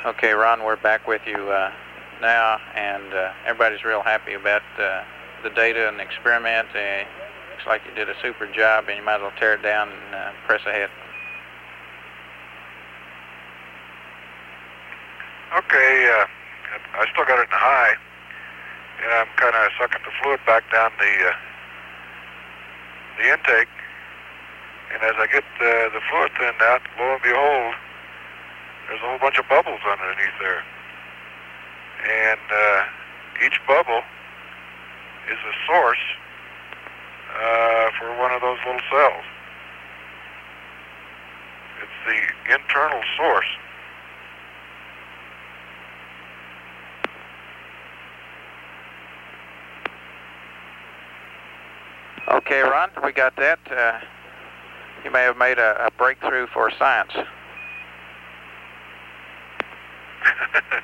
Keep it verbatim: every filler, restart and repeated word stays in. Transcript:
Okay, Ron, we're back with you uh, now, and uh, everybody's real happy about uh, the data and the experiment. Uh, looks like you did a super job, and you might as well tear it down and uh, press ahead. Okay, uh, I still got it in high, and I'm kind of sucking the fluid back down the uh, the intake. And as I get uh, the fluid thinned out, lo and behold, there's a whole bunch of bubbles underneath there. And uh, each bubble is a source uh, for one of those little cells. It's the internal source. Okay, Ron, we got that. Uh, you may have made a, a breakthrough for science.